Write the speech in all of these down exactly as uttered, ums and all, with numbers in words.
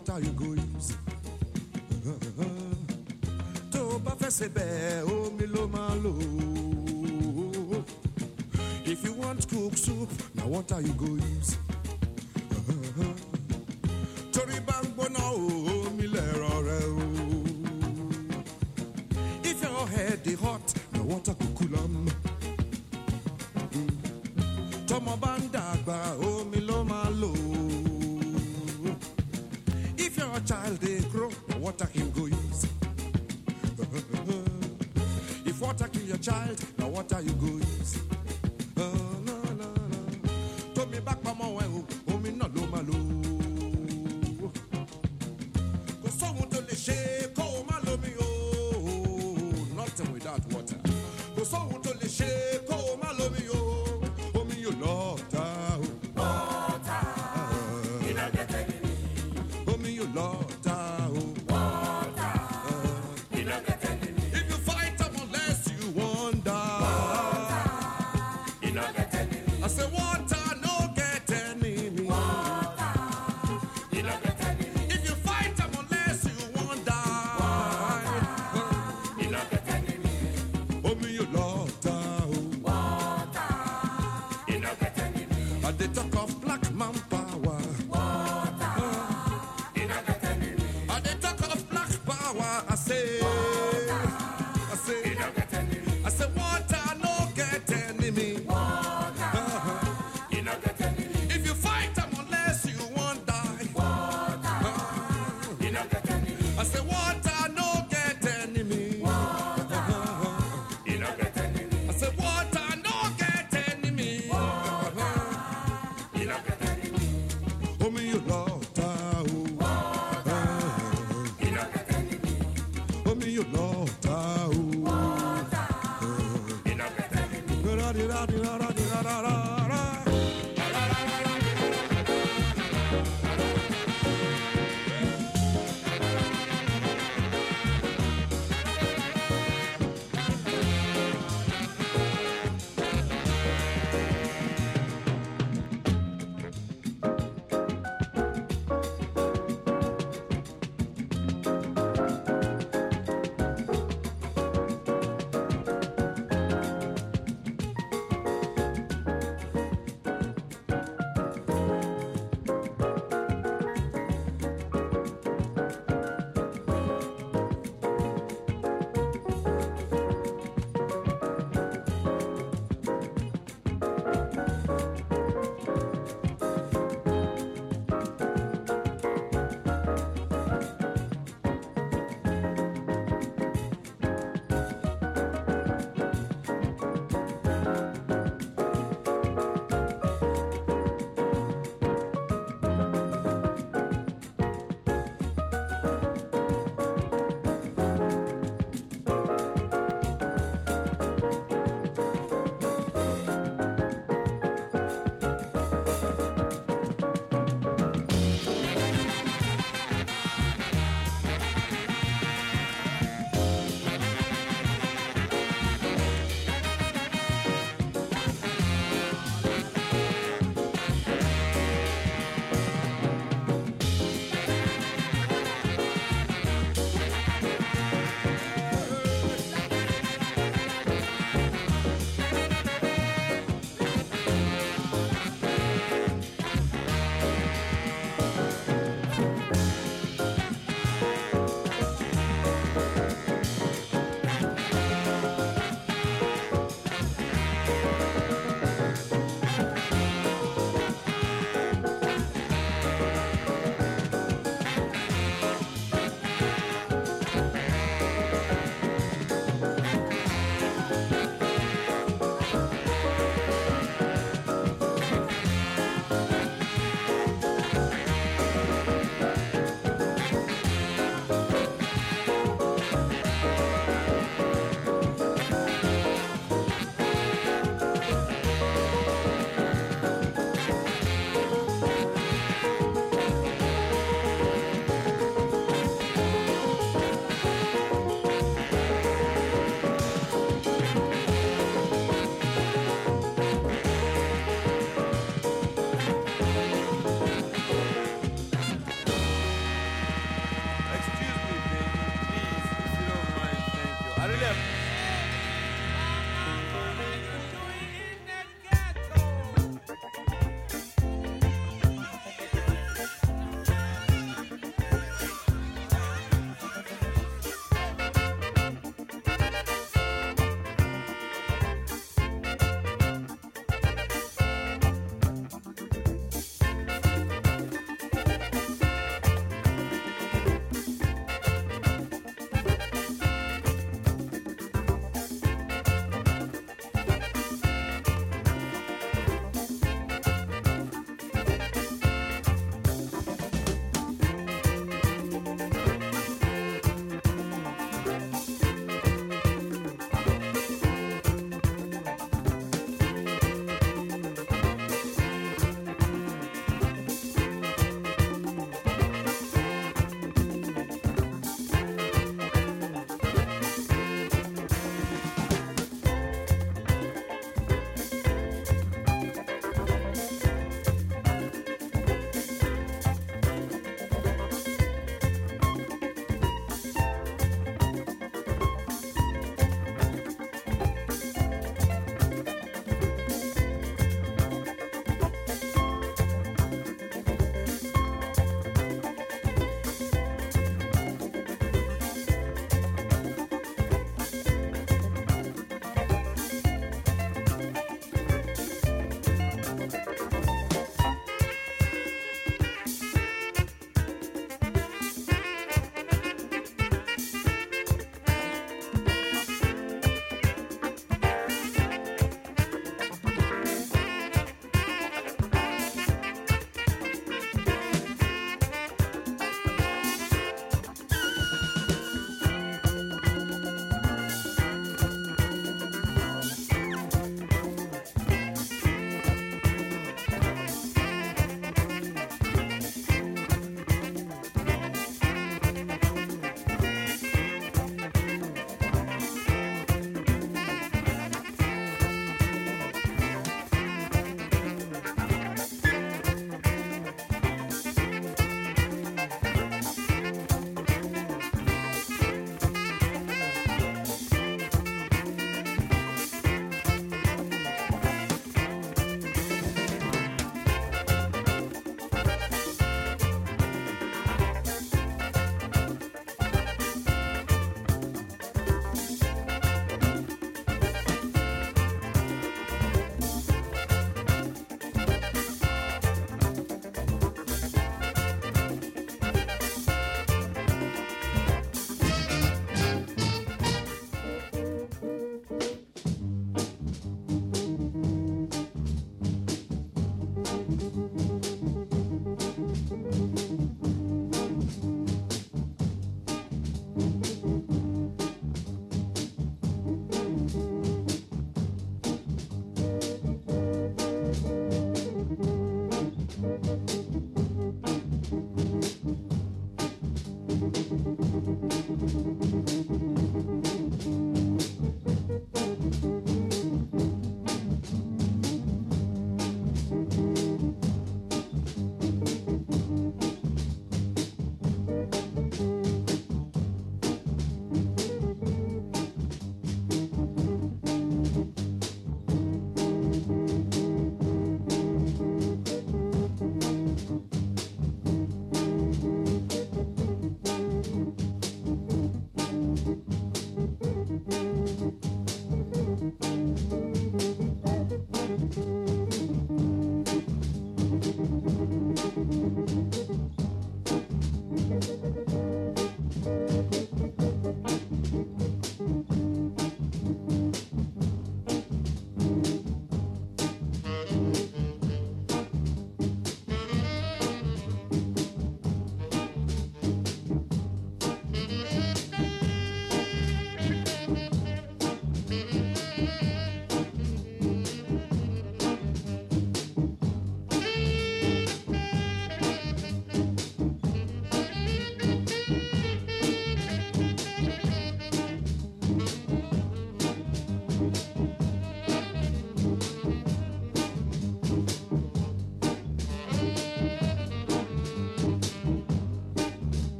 water you go use. To ba fe sebe omi lo ma lo. If you want cook soup, now water you go use. Tori bangbo na omi le rore o. If your head is hot, now water go cool am. Tomo bandagba omi lo ma lo. If your child they grow, water him go use. If water kill your child, now water you go use. Uh, no, no, no. To me back mama when omi no lo ma lo. Go so want to le shake, oh ma lo mi oh. Nothing without water. Go so want to le shake, oh ma lo mi oh. Omi you love ta. Water. You don't get any. Omi you love ta. Water. You don't get any. If you fight them unless you wonder. Water. You don't get any. I say water no get enemy. Water. You don't get any. If you fight them unless you wonder. You don't get any. Omi you love ta. Water. You don't get any. And they talk of black man power. Water. You don't get any. And they talk of black power. I say, I You say, don't get any. I say water no get enemy. Water. You don't get any. If you fight them unless you won't die. Water. You don't get any. I say water no get enemy. You don't get any. I say water no get enemy. You don't get any. Omi you love ta. You don't get any. Omi you love ta. You don't get any.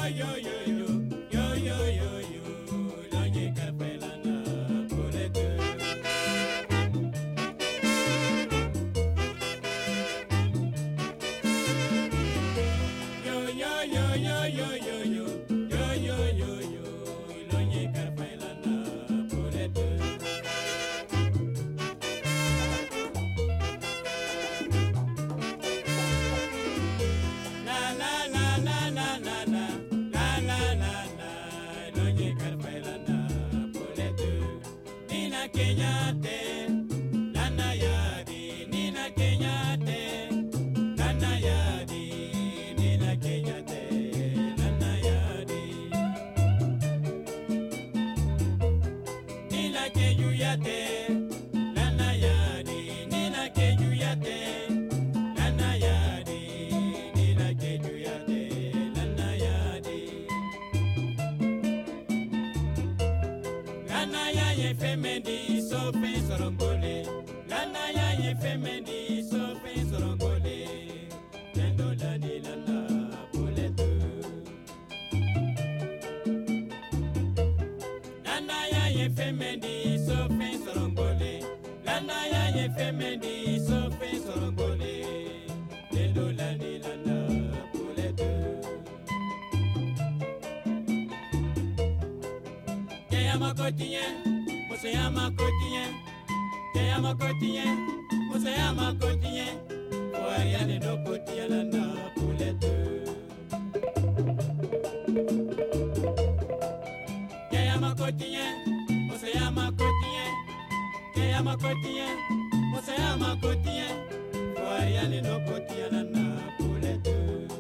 yo yo yo yo yo yo yo lonye kapelana polete. Yo yo yo yo yo yo yo yo yo yo yo lonye kapelana polete. La la la la la la la la la la la lonye kapelana polete. Nina Kenyate Nana Yadi Nina Kenyate Nana Yadi Nina Kenyate Nana Yadi Nina Kenyate Nana Yadi Nina Kenyate Nana Yadi Nina Kenyate Nana Yadi Nana ya ye femendi so fe sorongole Nana ya ye femendi so fe sorongole Nendo la di la la polete Nana ya ye femendi so fe sorongole Nana ya ye femendi so fe sorongole Nendo la di la la polete Que llama cotillén, pues se llama cotillén. Que llama cotillén, pues se llama cotillén. Oaria de no cotillén la napulete. Que llama cotillén, pues se llama cotillén. Que llama cotillén, pues se llama cotillén. Oaria de no cotillén la napulete.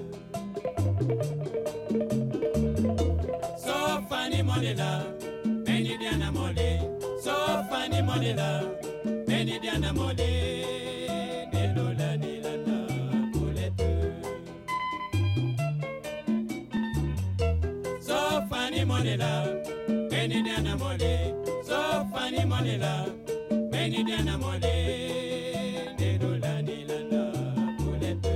So funny money love. Many Diana Mole, so funny money love. Many Diana Mole, de Lola de la Napolete. So funny money love. Many Diana Mole, so funny money love. Many Diana Mole, de Lola de la Napolete.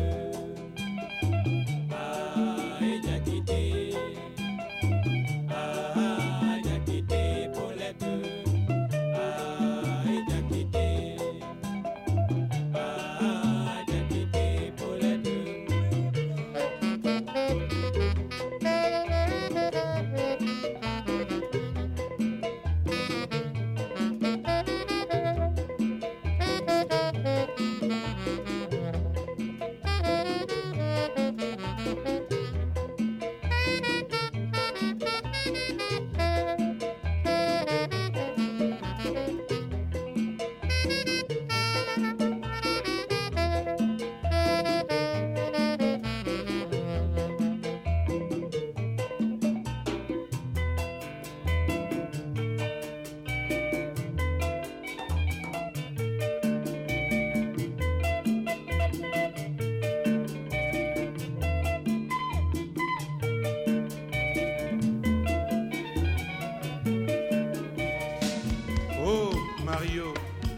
Ah, ella quité. Ah, ella quité polete. Ah, ella quité. Ah, ella quité polete. Oh Mario,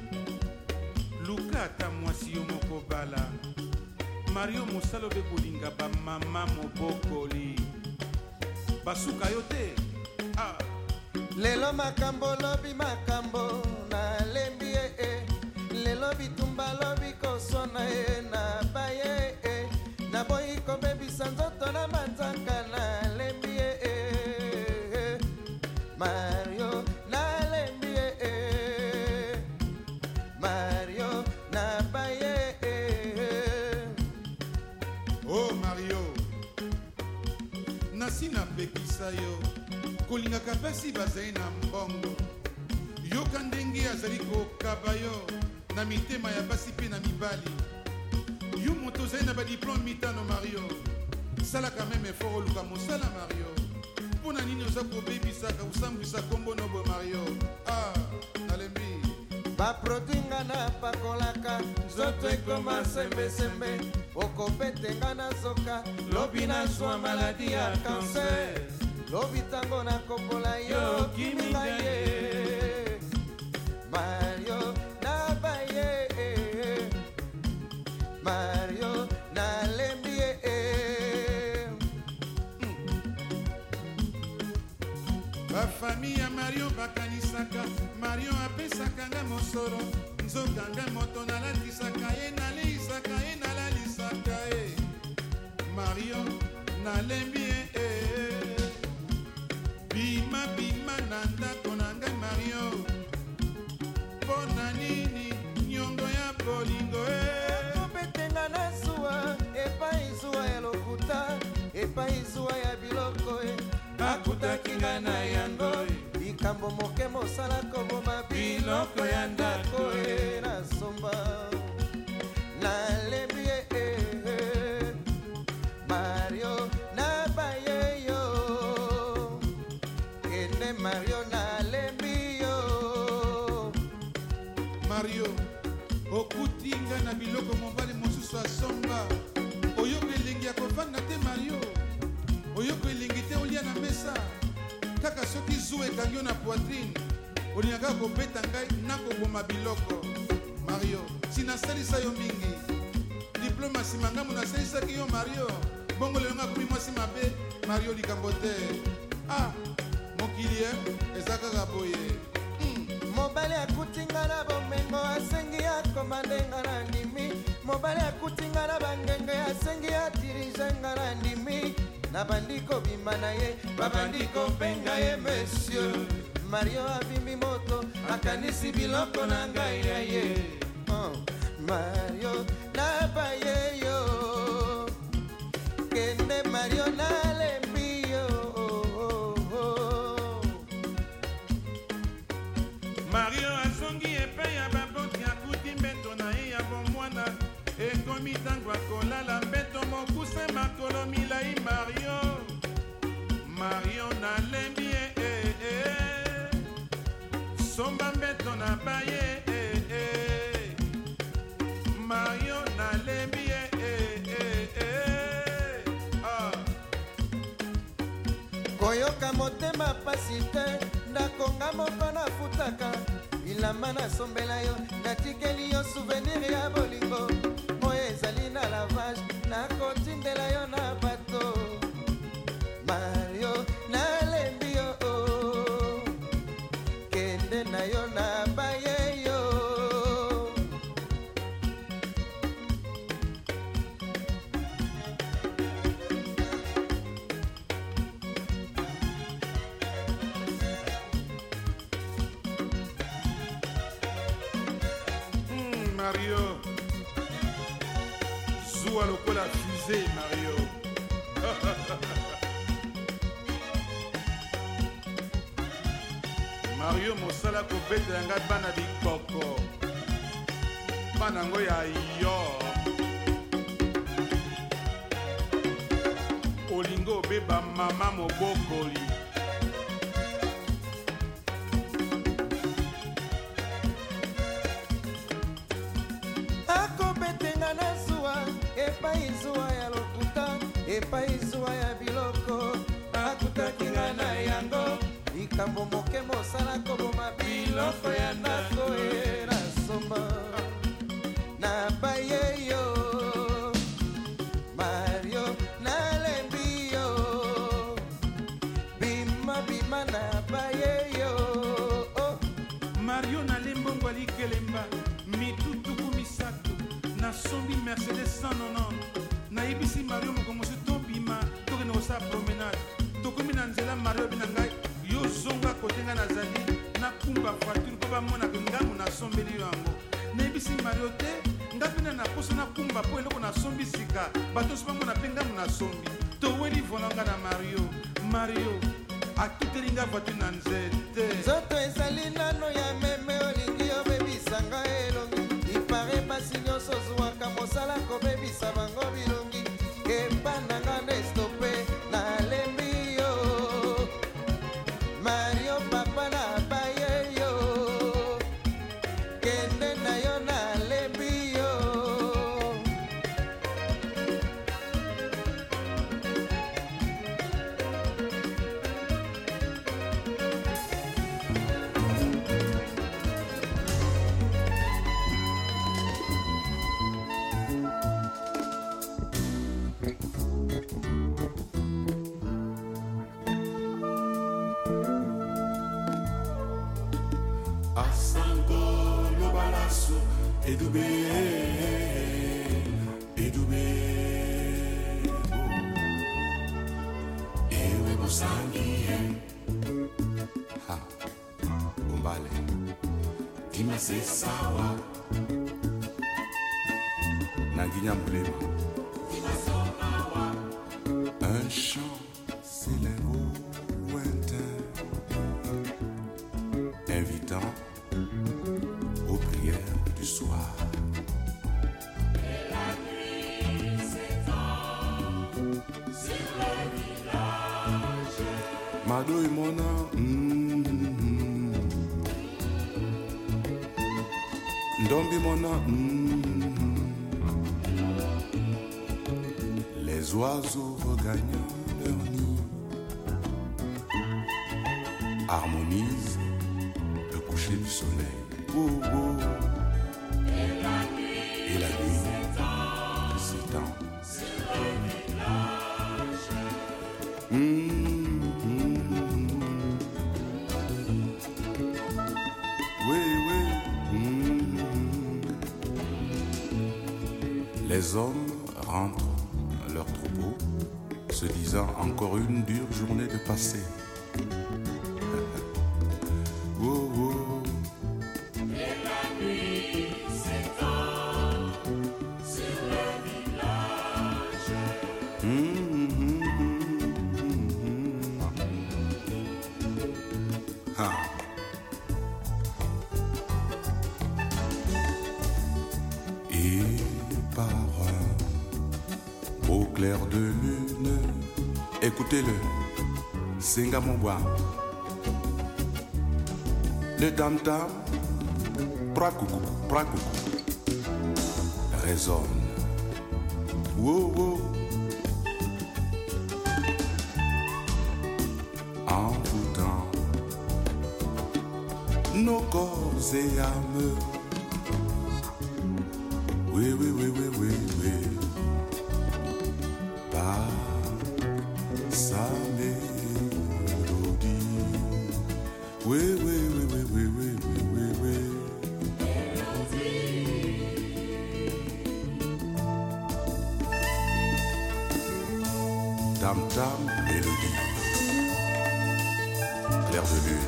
Luka ta mwasi yo moko bala. Mario musalo be kolinga ba mama mobokoli. Basuka yo te. Ah, Lelo makambo lobi makambo na lembi e e. Lelo bitumba lobi kosona e na baye e. Na boyi ko bebi sanzoto na matanga na lembi e e. Mario na lembi e e. Mario na baye e e. oh Mario. Nasi na pekisa yo. Kolinga kapesi bazai na mbongo. Yo kandengi azali kokaba yo na mitema ya basi pe na mibali. Yo moto zai na ba diplôme mitano Mario. Sala quand même effort oluka mosala Mario. Pona nini oza kobebisaka osambwisa kombo nobo Mario. Ah, nalembi. Ba produinga na pakolaka nzoto ekoma sembesembe. Okopetenga na zoka lobi na zwa maladi ya cancer. Lobi tango na kopola yo kiminga ye. Mario na baye Mario na lembi bafami ya mario bakanisaka mario apesaka nga mosolo nzoka nga moto nalatisaka ye naleisaka ye nalalisaka ye mario nalembi ye eh. bima bima na ndako na ngai mario mpo na nini nyongo ya bolingo e kobetenga na zuwa epai zuwa ya lokuta epai zuwa ya biloko e akutaki nga na yango likambo moke mosala koboma biloko ya ndako e nasomba nalembi ye eh. mario nabaye yo kende mario nalembi yo mario okuti nga na biloko mobali mosusu asomba oyoka elengi ya kovanda te mario oyoka elengi te olia na mesa kaka soki zuwa ekangi yo na poitrine olingaka kobeta ngai nakoboma biloko mario sinasalisa yo mingi diplome nsima ngambo nasalisaki yo mario bongo lelo nga komi mwasi mabe mario likambo te ah mokili e eza kaka boye mobali akutinga na bomengo asengi akomandenga na ndimi mobali akutinga na bangenge asengi adirigenga na ndimi na bandiko bima na ye babandi kopenga ye monsieur mario abimbi moto akanisi biloko na ngai ya ye oh, mario nabaye yo kende mario nalembi yo oh, oh, oh. mario azongi epai ya baboti akuti mbeto na ye ya bomwana ekomi ntango akolala mbeto mokuse makolo milai mario mario nalembi ye eh, eh. somba mbeto na baye eh, eh. mario nalembi ye eh, eh, eh. ah. koyoka motema pasi te ndakonga moko nafutaka bilamba nasombela yo natikeli yo souvenir ya bolingo moyo ezali na lavage nakotindela yo na bato mario nalembi yo oh. kende na yo na baye yo Mario zuwa lokola fusée Mario Mario mosala kobetela ngai bana bikoko bana yango ya yo olingo obeba mama mobokoli akobetenga na zuwa epai zuwa ya lokuta epai zuwa ya biloko akutaki nga na yango likambo moke mosala koboma biloko ya ndako e nasomba nabaye yo mario nalembi yo bima bima nabaye yo oh. mario nalembongo alikelemba mitutuku misato nasombi mercedes cent quatre-vingt-dix nayebisi mario mokomosi tobima tokende kosala promenade tokomi na nzela mario abe na ngai yo zonga kote ngai nazali nakumba voiture mpo bamonaka ngambo nasombeli yo yango nayebisi mario te nga mpena na poso nakumba mpo eloko nasombi sika bato nyonso bamona mpe ngambo nasombi toweli volanga na mario mario atuteli nga voiture na nzete nzoto ezali nano ya meme olingi obebisanga elongi ipare basi nyonso ozwaka mosala kobebisa bango bilongi kepandanga nestope nalembi yo mario papa nabaye yo kende na yo nalembi yo Edoubé, Edoubé, Ewe Bosangie. Ha, Umbale, Dima se sawa, Nanginya Moulema, Dima somawa, un chant s'élève au lointain, invitant aux prières du soir. Et la nuit s'étend sur le village. Mado et Mona, mm, mm, Ndombi Mona, mm, les oiseaux regagnent leur nid, harmonisent le coucher du soleil. Oh, oh. Et la nuit Et la nuit s'étend s'étend. sur le village. Mm, mm, mm. Oui, oui. Mm. Les hommes rentrent à leur troupeau, se disant encore une dure journée de passé. Oh, oh. Et la nuit s'étend sur le village. Mm, mm, mm, mm. Ah. Et par un beau clair de lune, écoutez-le, Senga Mouba, le tam-tam, prakoukou, prakoukou, résonne. Wow, wow. Envoûtant nos corps et âmes. Oui, oui, oui, oui, oui, oui. Par sa mélodie. Oui, oui, oui, oui, oui, oui, oui, oui, oui. Tam tam mélodie. Clair de lune.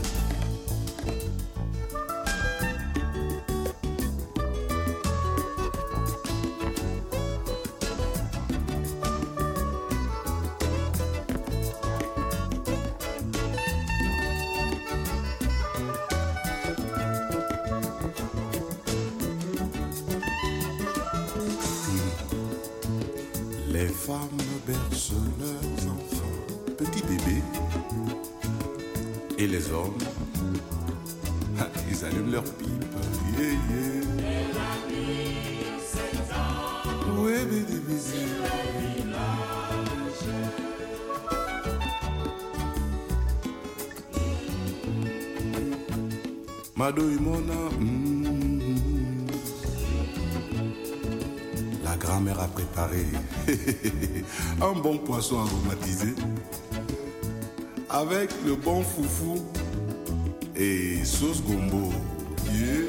Les femmes bercent leurs enfants, petits bébés, et les hommes, ils allument leur pipe. Yeah, yeah. Et la nuit s'étend Ouais, bébé, bébé. sur le village. Mado et Mona, mm, la grand-mère a préparé un bon poisson aromatisé avec le bon foufou et sauce gombo. Yeah.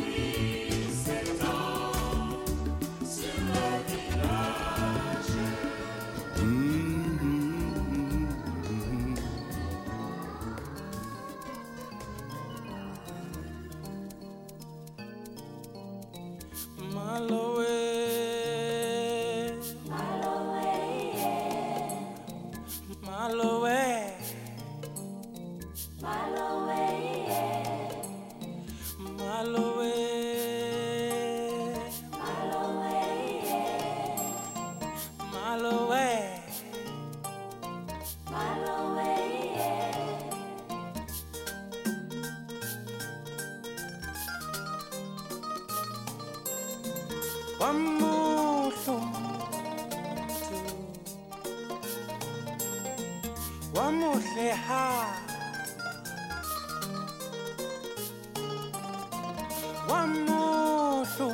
Malowe, Malowe, Malowe, Malowe, Wamuhlu Wamuhle ha Wamuhlu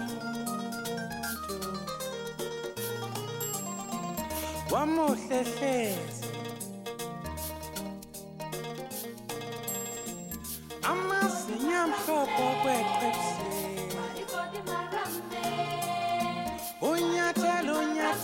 Wamuhle hlezi Amazinya mhlobo kweqhebuseni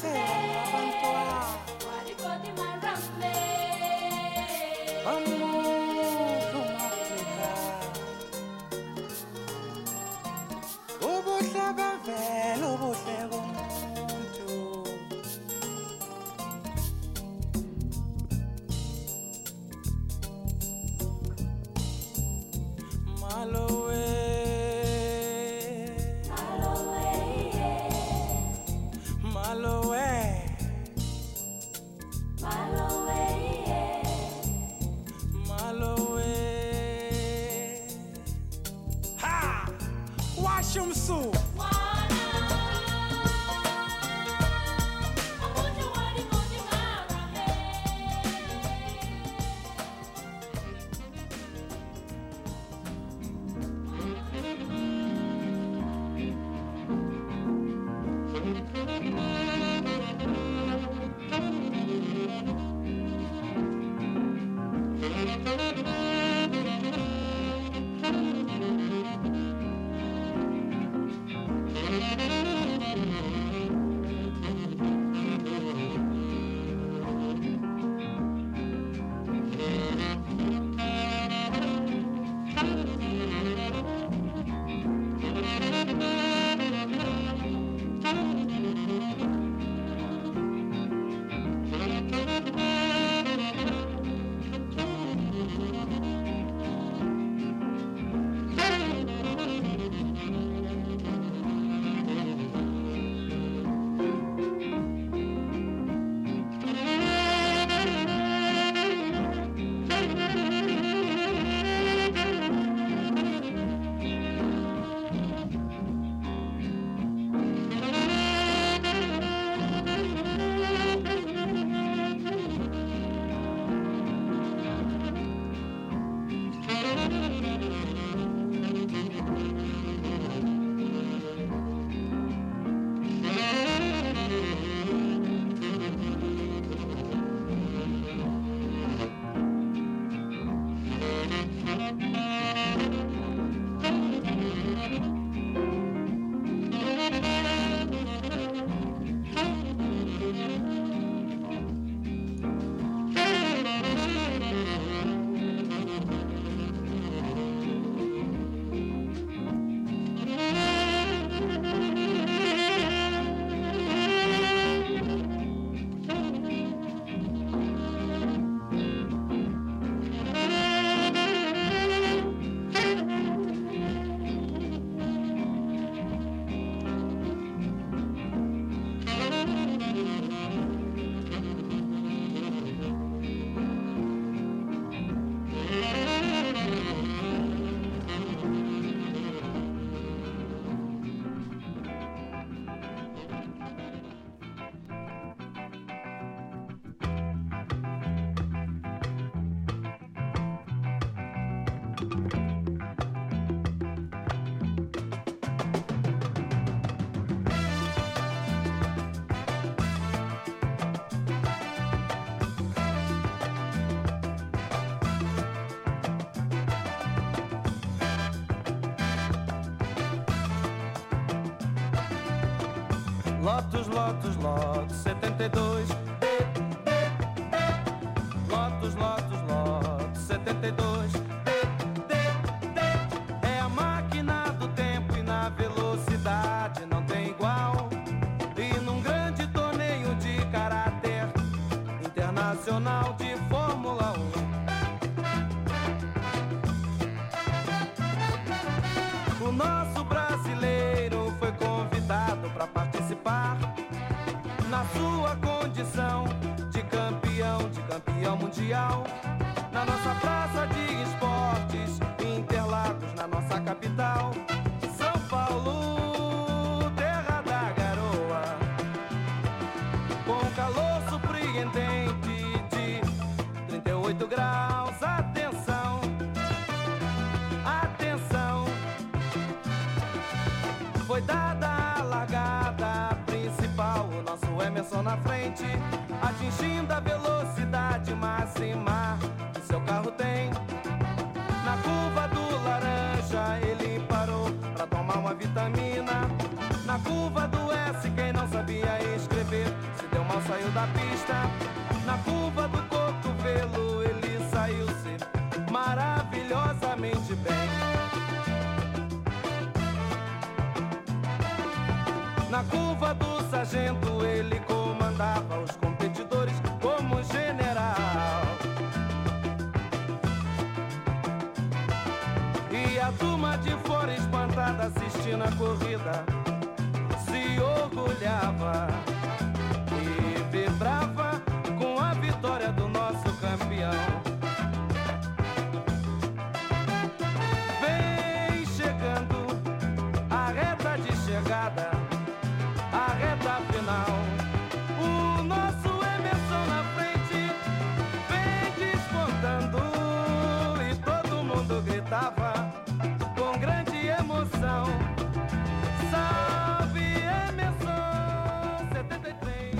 Lotus, Lotus, Lotus, setenta e dois. Lotus, Lotus, Lotus, setenta e dois. É a máquina do tempo e na velocidade não tem igual. E num grande torneio de caráter internacional de Fórmula um, o nosso brasileiro foi convidado para participar na sua condição de campeão, de campeão mundial, na nossa praça de esportes, Interlagos, na nossa capital, São Paulo, terra da garoa, com calor surpreendente de trinta e oito graus. Atenção, atenção, foi dada a largada principal, o nosso Emerson na frente, atingindo a velocidade máxima que seu carro tem. Na curva do laranja ele parou pra tomar uma vitamina. Na curva do S, quem não sabia escrever Na curva do sargento ele comandava os competidores como general. E a turma de fora espantada assistindo a corrida se orgulhava e vibrava com a vitória do nosso campeão. Vem chegando a reta de chegada, a reta final. O nosso Emerson na frente vem despontando e todo mundo gritava com grande emoção: salve Emerson setenta e três.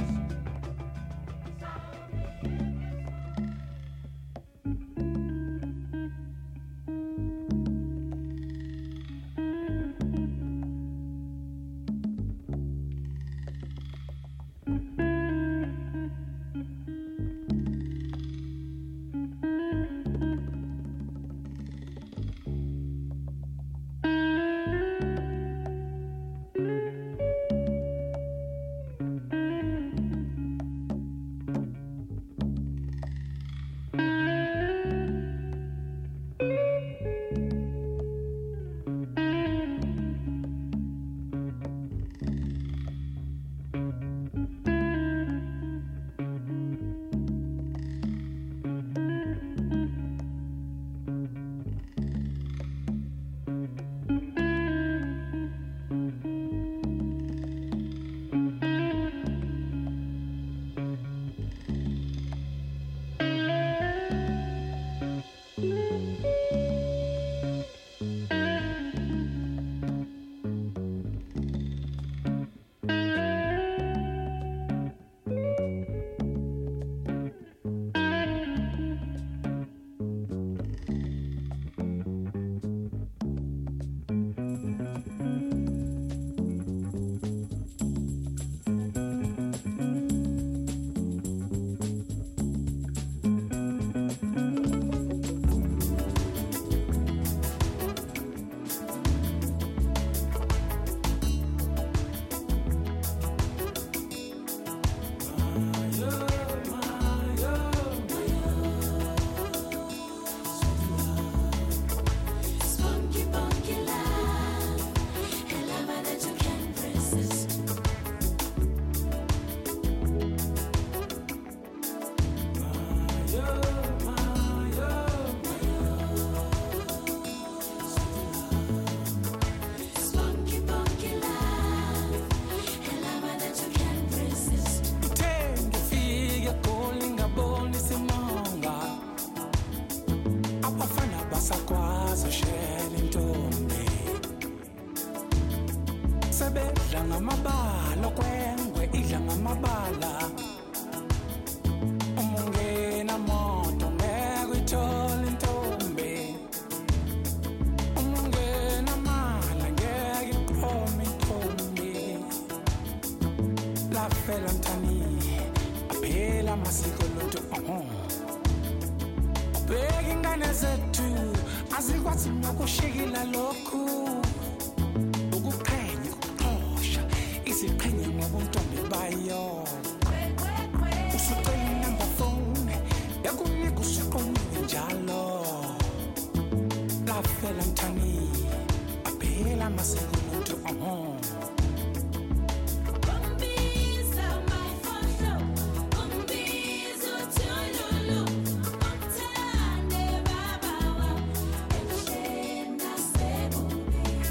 Baba wa, emshena sebubi.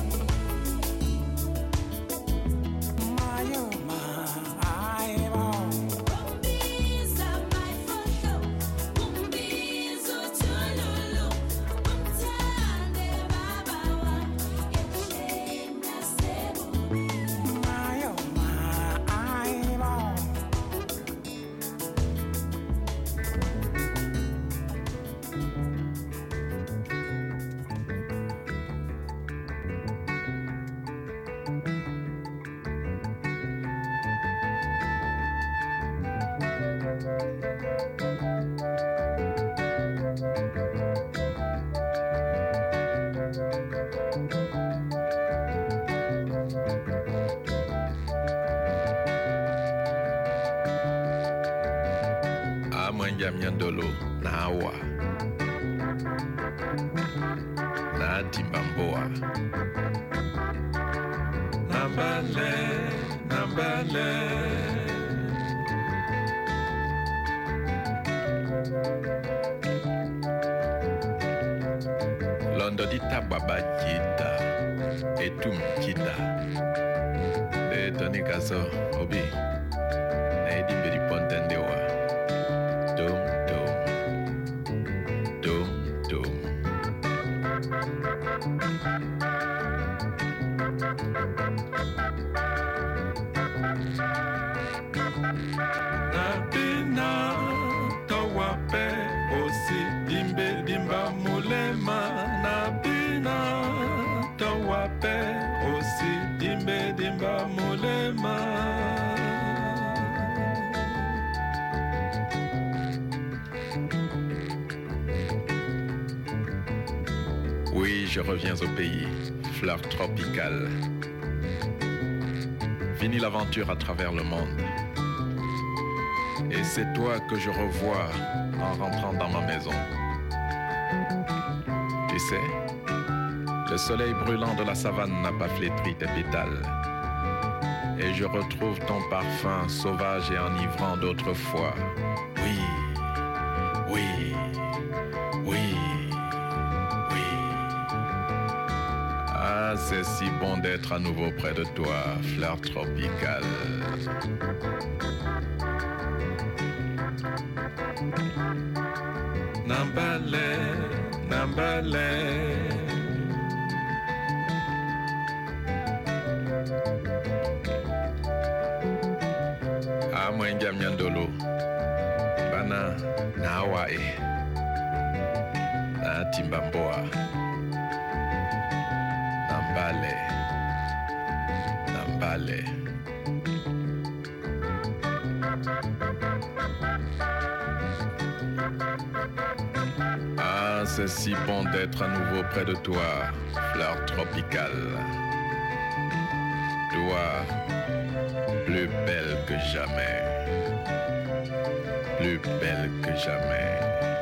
Amwenja Myandolo na Hawa na Timbamboa Nambale, Nambale Londo di tababa jita Etum jita De Tony Kaso Obi Naidi Beri Pontendewa Dum Dum Dum Dum Nabina Tawape Osi Dimbe Dimba Mulema Nabina Tawape Osi Dimbe Dimba Mulema Oui, je reviens au pays, fleur tropicale. Fini l'aventure à travers le monde. Et c'est toi que je revois en rentrant dans ma maison. Tu sais, le soleil brûlant de la savane n'a pas flétri tes pétales. Et je retrouve ton parfum sauvage et enivrant d'autrefois. Oui, oui, oui. Ah, c'est si bon d'être à nouveau près de toi, fleur tropicale. Nambale, Nambale. Ah, Mwenja Myandolo, Bana, na Hawaii, na Timbamboa. Nambale, Nambale. Ah, c'est si bon d'être à nouveau près de toi, fleur tropicale. Toi, plus belle que jamais, plus belle que jamais.